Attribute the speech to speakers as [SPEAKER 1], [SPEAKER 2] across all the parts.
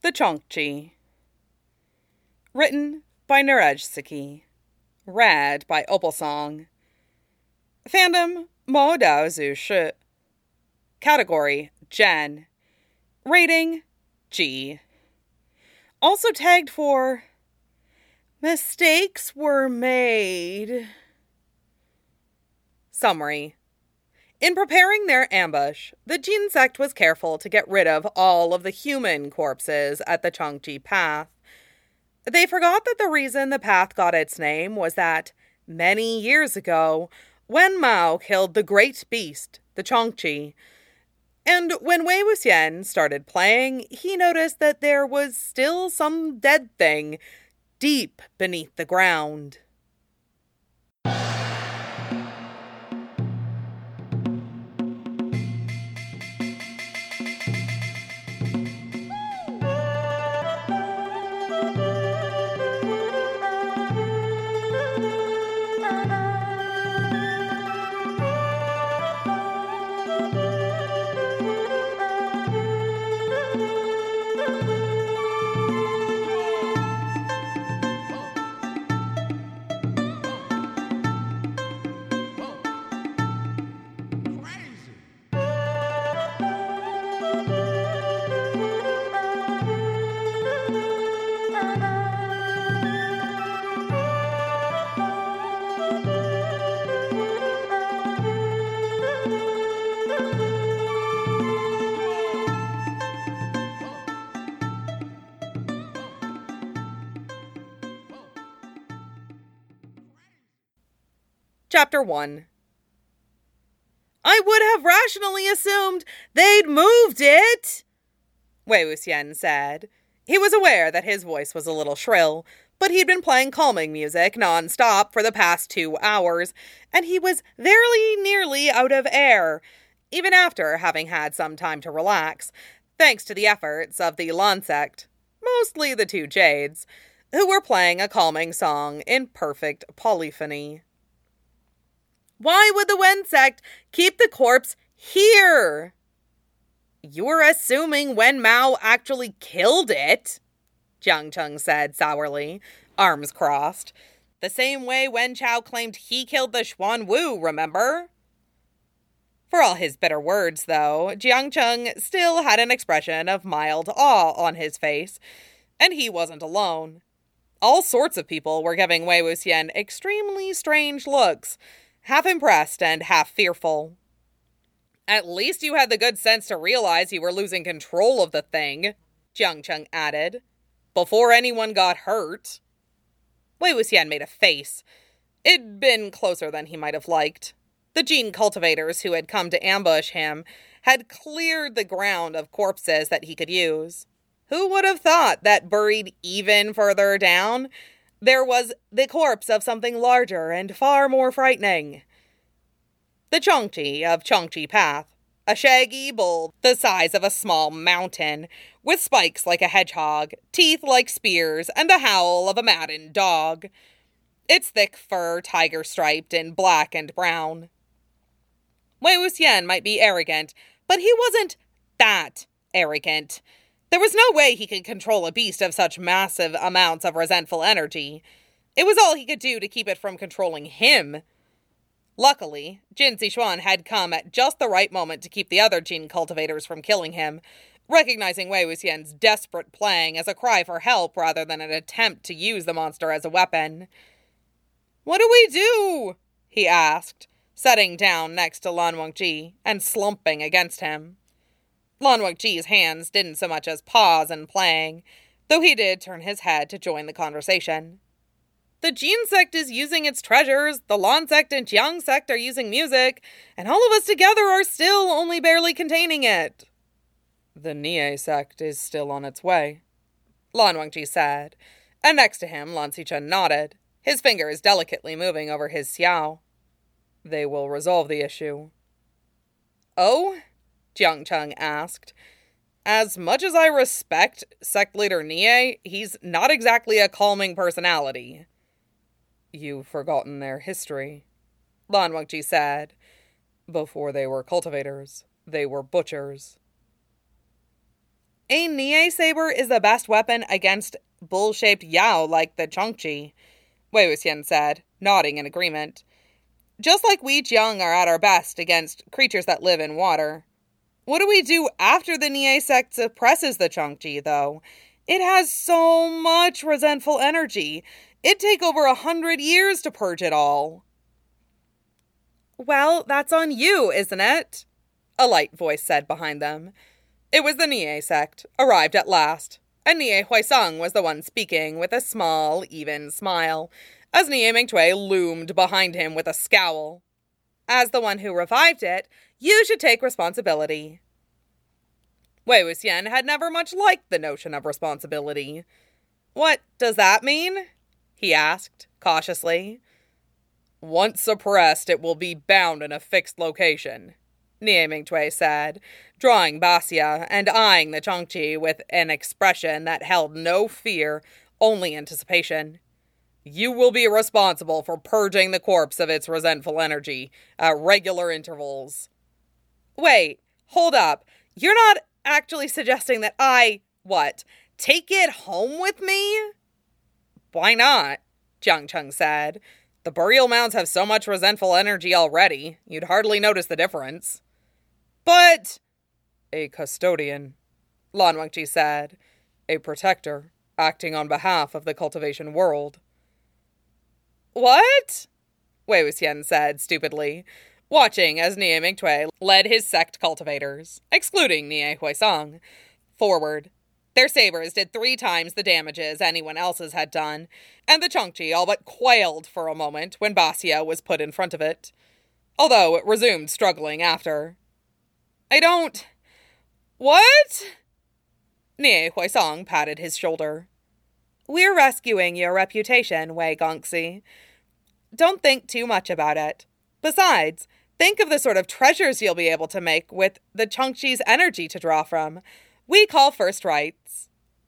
[SPEAKER 1] The Chongchi. Written by Nerejsiki. Read by Opalsong. Fandom Mo Dao Zhu Shi. Category Gen. Rating G. Also tagged for Mistakes Were Made. Summary. In preparing their ambush, the Jin sect was careful to get rid of all of the human corpses at the Chongchi Path. They forgot that the reason the path got its name was that, many years ago, Wen Mao killed the great beast, the Chongchi. And when Wei Wuxian started playing, he noticed that there was still some dead thing deep beneath the ground. Chapter 1. I would have rationally assumed they'd moved it, Wei Wuxian said. He was aware that his voice was a little shrill, but he'd been playing calming music non-stop for the past 2 hours, and he was very nearly out of air, even after having had some time to relax, thanks to the efforts of the Lan sect, mostly the 2 Jades, who were playing a calming song in perfect polyphony. Why would the Wen sect keep the corpse here? You're assuming Wen Mao actually killed it, Jiang Cheng said sourly, arms crossed. The same way Wen Chao claimed he killed the Xuan Wu, remember? For all his bitter words, though, Jiang Cheng still had an expression of mild awe on his face, and he wasn't alone. All sorts of people were giving Wei Wuxian extremely strange looks, half impressed and half fearful. At least you had the good sense to realize you were losing control of the thing, Jiang Cheng added, before anyone got hurt. Wei Wuxian made a face. It'd been closer than he might have liked. The gene cultivators who had come to ambush him had cleared the ground of corpses that he could use. Who would have thought that buried even further down, there was the corpse of something larger and far more frightening. The Chongchi of Chongchi Path, a shaggy bull the size of a small mountain, with spikes like a hedgehog, teeth like spears, and the howl of a maddened dog. Its thick fur tiger-striped in black and brown. Wei Wuxian might be arrogant, but he wasn't that arrogant. There was no way he could control a beast of such massive amounts of resentful energy. It was all he could do to keep it from controlling him. Luckily, Jin Zixuan had come at just the right moment to keep the other Jin cultivators from killing him, recognizing Wei Wuxian's desperate playing as a cry for help rather than an attempt to use the monster as a weapon. "What do we do?" he asked, sitting down next to Lan Wangji and slumping against him. Lan Wangji's hands didn't so much as pause in playing, though he did turn his head to join the conversation. The Jin sect is using its treasures, the Lan sect and Jiang sect are using music, and all of us together are still only barely containing it. The Nie sect is still on its way, Lan Wangji said, and next to him Lan Xichen nodded, his fingers delicately moving over his xiao. They will resolve the issue. Oh? Jiang Cheng asked. As much as I respect sect leader Nie, he's not exactly a calming personality. You've forgotten their history, Lan Wangji said. Before they were cultivators, they were butchers. A Nie saber is the best weapon against bull-shaped Yao like the Chongqi, Wei Wuxian said, nodding in agreement. Just like we Jiang are at our best against creatures that live in water. What do we do after the Nie sect suppresses the Chongqi, though? It has so much resentful energy. It'd take over 100 years to purge it all. Well, that's on you, isn't it? A light voice said behind them. It was the Nie sect, arrived at last, and Nie Huaisang was the one speaking with a small, even smile, as Nie Mingtui loomed behind him with a scowl. As the one who revived it, you should take responsibility. Wei Wuxian had never much liked the notion of responsibility. What does that mean? He asked, cautiously. Once suppressed, it will be bound in a fixed location, Nie Mingtui said, drawing Baxia and eyeing the Chongqi with an expression that held no fear, only anticipation. You will be responsible for purging the corpse of its resentful energy at regular intervals. Wait, hold up. You're not actually suggesting that take it home with me? Why not? Jiang Cheng said. The burial mounds have so much resentful energy already, you'd hardly notice the difference. But... A custodian, Lan Wangji said. A protector, acting on behalf of the cultivation world. What? Wei Wuxian said, stupidly, watching as Nie Mingtui led his sect cultivators, excluding Nie Huaisang, forward. Their sabers did 3 times the damages anyone else's had done, and the Chongqi all but quailed for a moment when Baxia was put in front of it, although it resumed struggling after. What? Nie Huaisang patted his shoulder. We're rescuing your reputation, Wei Gongxi. Don't think too much about it. Besides, think of the sort of treasures you'll be able to make with the Chongqi's energy to draw from. We call first rights.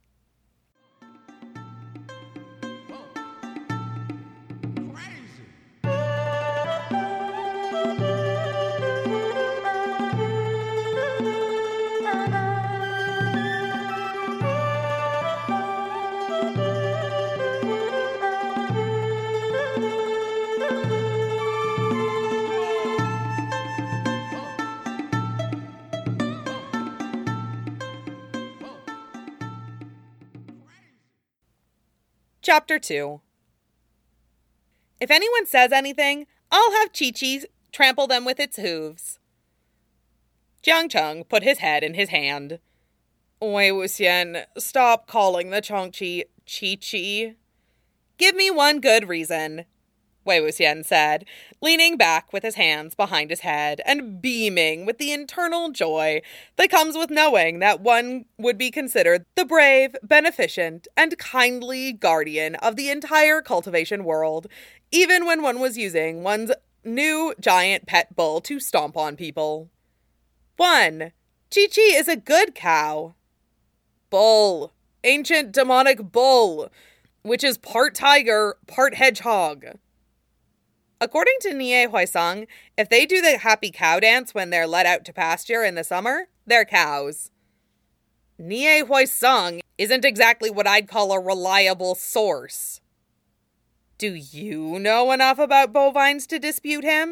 [SPEAKER 1] Chapter 2. If anyone says anything, I'll have Chi-Chi trample them with its hooves. Jiang Cheng put his head in his hand. Wei Wuxian, stop calling the Chongqi Chi-Chi. Give me one good reason, Wei Wuxian said, leaning back with his hands behind his head and beaming with the internal joy that comes with knowing that one would be considered the brave, beneficent, and kindly guardian of the entire cultivation world, even when one was using one's new giant pet bull to stomp on people. 1. Chi-Chi is a good cow. Bull. Ancient demonic bull, which is part tiger, part hedgehog. According to Nie Huaisang, if they do the happy cow dance when they're let out to pasture in the summer, they're cows. Nie Huaisang isn't exactly what I'd call a reliable source. Do you know enough about bovines to dispute him?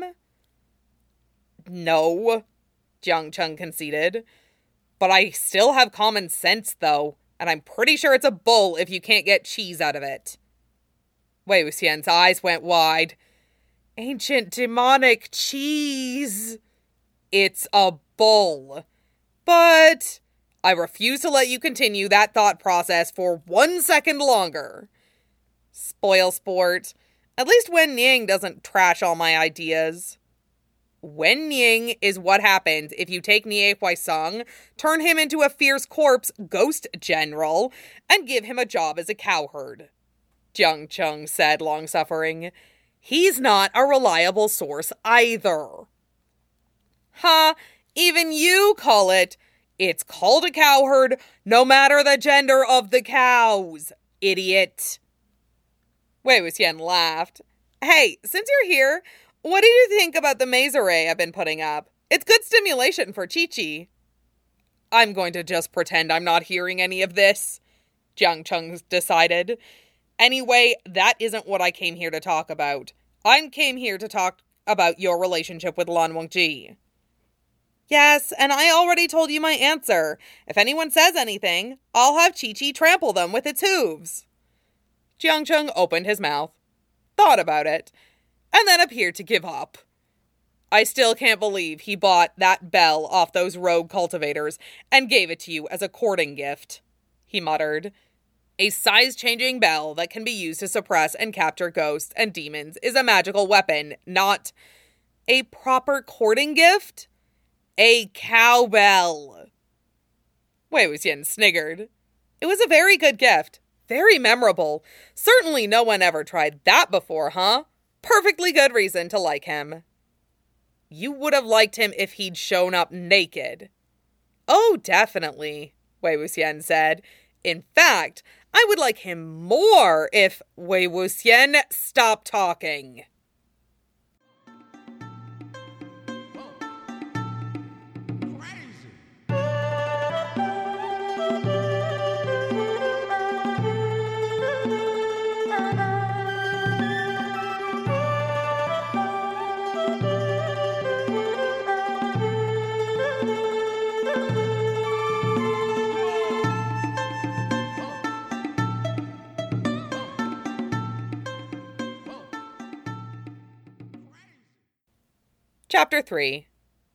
[SPEAKER 1] No, Jiang Cheng conceded. But I still have common sense, though, and I'm pretty sure it's a bull if you can't get cheese out of it. Wei Wuxian's eyes went wide. Ancient demonic cheese. It's a bull. But I refuse to let you continue that thought process for 1 second longer. Spoil sport. At least Wen Ning doesn't trash all my ideas. Wen Ning is what happens if you take Nie Huaisang, turn him into a fierce corpse ghost general, and give him a job as a cowherd. Jiang Cheng said, long-suffering. He's not a reliable source either. Even you call it. It's called a cowherd, no matter the gender of the cows, idiot. Wei Wuxian laughed. Hey, since you're here, what do you think about the maze array I've been putting up? It's good stimulation for Chi-Chi. I'm going to just pretend I'm not hearing any of this, Jiang Cheng decided. Anyway, that isn't what I came here to talk about. I came here to talk about your relationship with Lan Wangji. Yes, and I already told you my answer. If anyone says anything, I'll have Chi-Chi trample them with its hooves. Jiang Cheng opened his mouth, thought about it, and then appeared to give up. I still can't believe he bought that bell off those rogue cultivators and gave it to you as a courting gift, he muttered. A size-changing bell that can be used to suppress and capture ghosts and demons is a magical weapon, not a proper courting gift? A cowbell. Wei Wuxian sniggered. It was a very good gift. Very memorable. Certainly no one ever tried that before, huh? Perfectly good reason to like him. You would have liked him if he'd shown up naked. Oh, definitely, Wei Wuxian said. In fact, I would like him more if Wei Wuxian stopped talking. Chapter 3.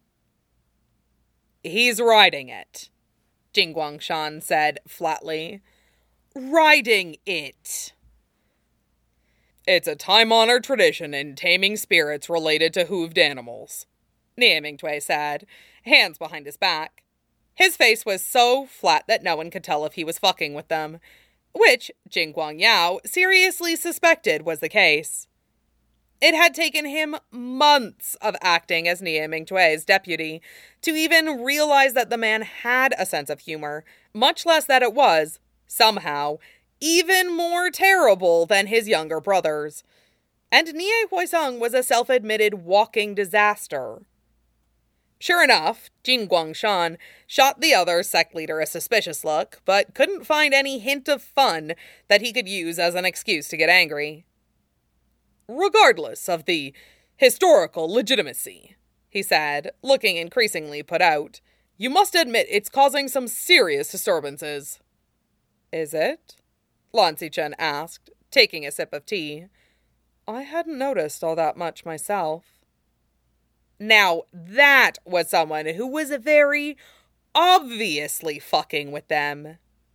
[SPEAKER 1] He's riding it, Jing Guangshan said flatly. Riding it. It's a time-honored tradition in taming spirits related to hooved animals, Nie Mingtui said, hands behind his back. His face was so flat that no one could tell if he was fucking with them, which Jing Guangyao seriously suspected was the case. It had taken him months of acting as Nie Mingtui's deputy to even realize that the man had a sense of humor, much less that it was, somehow, even more terrible than his younger brothers. And Nie Huaisong was a self-admitted walking disaster. Sure enough, Jin Guangshan shot the other sect leader a suspicious look, but couldn't find any hint of fun that he could use as an excuse to get angry. Regardless of the historical legitimacy, he said, looking increasingly put out, you must admit it's causing some serious disturbances. Is it? Lan Xichen asked, taking a sip of tea. I hadn't noticed all that much myself. Now, that was someone who was very obviously fucking with them.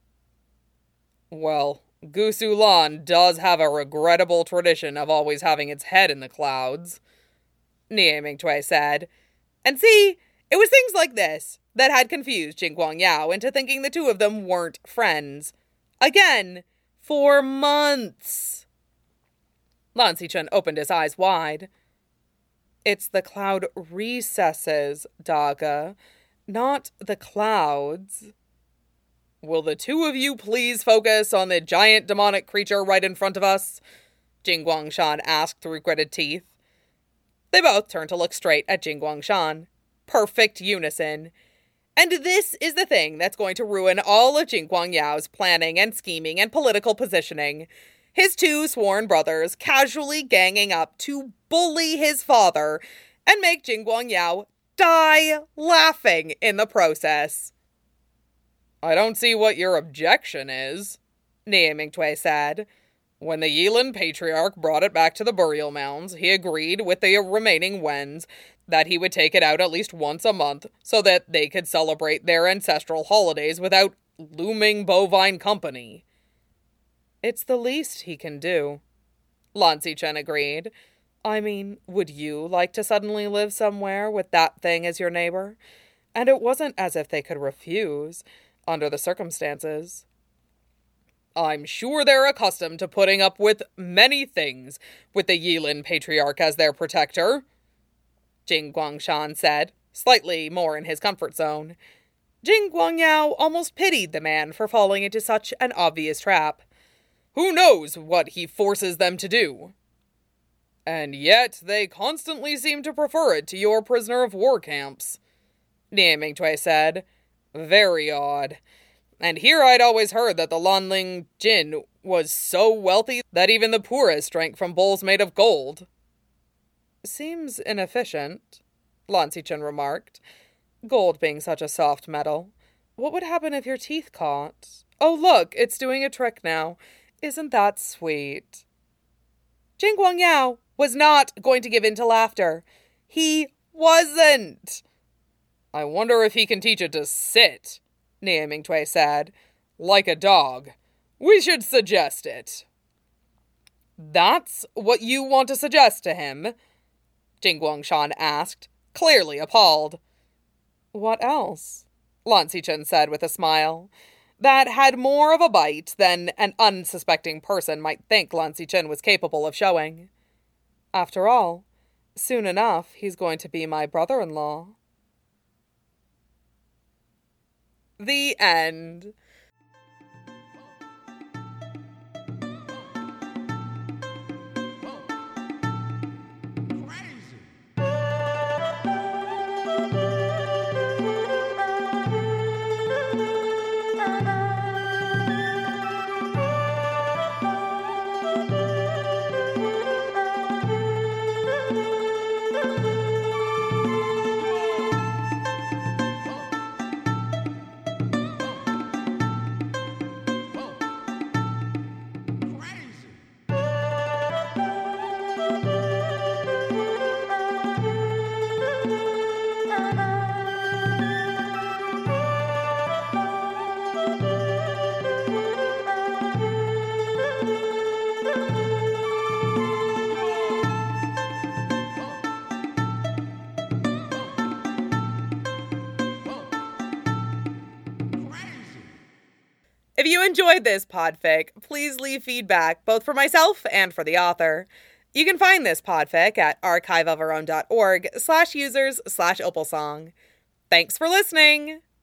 [SPEAKER 1] Well, Gusu Lan does have a regrettable tradition of always having its head in the clouds, Nie Mingtui said. And see, it was things like this that had confused Jing Guangyao into thinking the two of them weren't friends. Again, for months. Lan Xichen opened his eyes wide. It's the cloud recesses, Daga, not the clouds. Will the two of you please focus on the giant demonic creature right in front of us? Jing Guangshan asked through gritted teeth. They both turned to look straight at Jing Guangshan. Perfect unison. And this is the thing that's going to ruin all of Jing Guangyao's planning and scheming and political positioning. His two sworn brothers casually ganging up to bully his father and make Jing Guangyao die laughing in the process. I don't see what your objection is, Nie Mingtui said. When the Yilin Patriarch brought it back to the burial mounds, he agreed with the remaining Wens that he would take it out at least once a month so that they could celebrate their ancestral holidays without looming bovine company. It's the least he can do, Lan Xichen agreed. I mean, would you like to suddenly live somewhere with that thing as your neighbor? And it wasn't as if they could refuse, under the circumstances. I'm sure they're accustomed to putting up with many things with the Yilin Patriarch as their protector, Jing Guangshan said, slightly more in his comfort zone. Jing Guangyao almost pitied the man for falling into such an obvious trap. Who knows what he forces them to do? And yet they constantly seem to prefer it to your prisoner of war camps, Nie Mingtui said. Very odd. And here I'd always heard that the Lanling Jin was so wealthy that even the poorest drank from bowls made of gold. Seems inefficient, Lan Xichen remarked. Gold being such a soft metal. What would happen if your teeth caught? Oh, look, it's doing a trick now. Isn't that sweet? Jing Guangyao was not going to give in to laughter. He wasn't. I wonder if he can teach it to sit, Nie Mingtui said. Like a dog. We should suggest it. That's what you want to suggest to him? Jing Guangshan asked, clearly appalled. What else? Lan Xichen said with a smile that had more of a bite than an unsuspecting person might think Lan Xichen was capable of showing. After all, soon enough he's going to be my brother-in-law. The end. If you enjoyed this podfic, please leave feedback, both for myself and for the author. You can find this podfic at archiveofourown.org/users/opalsong. Thanks for listening!